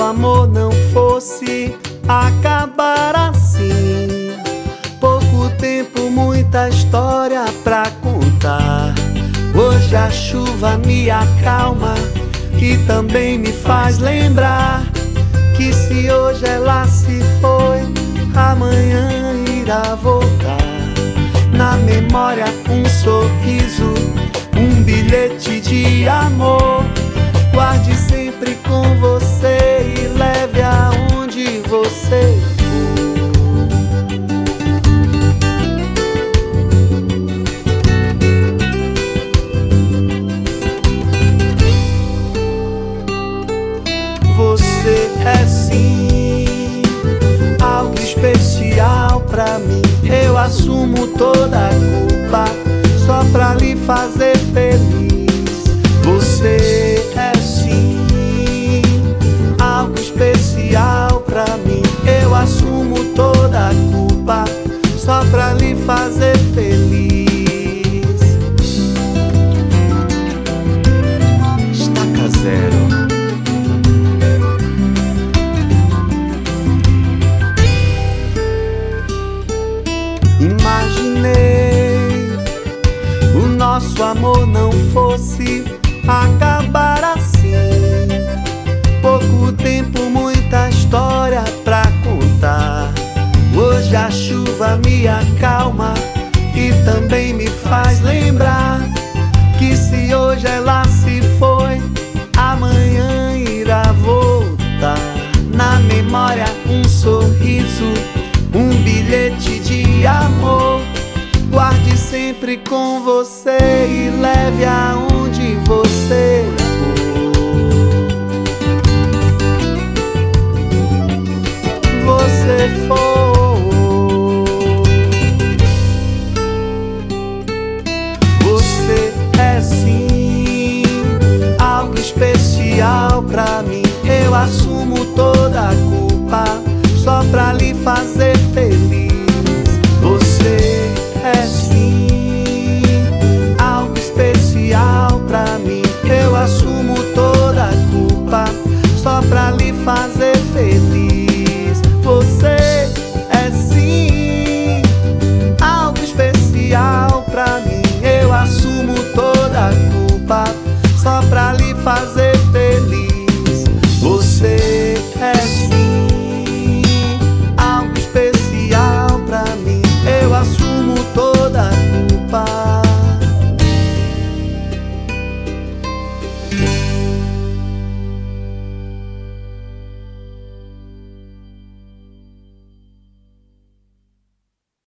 amor não fosse acabar assim. Pouco tempo, muita história pra contar. Hoje a chuva me acalma e também me faz lembrar que se hoje ela se foi, amanhã irá voltar. Na memória um sorriso, um bilhete de amor. Guarde sempre com você e leve aonde você for. Você é sim algo especial pra mim. Eu assumo toda a culpa só pra lhe fazer feliz. Você é sim algo especial pra mim. Eu assumo toda a culpa só pra lhe fazer feliz. Estaca Zero. Imaginei o nosso amor não fosse acabar assim. Pouco tempo, muita história pra contar. Hoje a chuva me acalma e também me faz lembrar que se hoje ela se foi, amanhã irá voltar. Na memória um sorriso, um bilhete de amor. Guarde sempre com você e leve aonde você for. Você for. Você é sim algo especial pra mim. Eu assumo toda a culpa só pra lhe fazer feliz.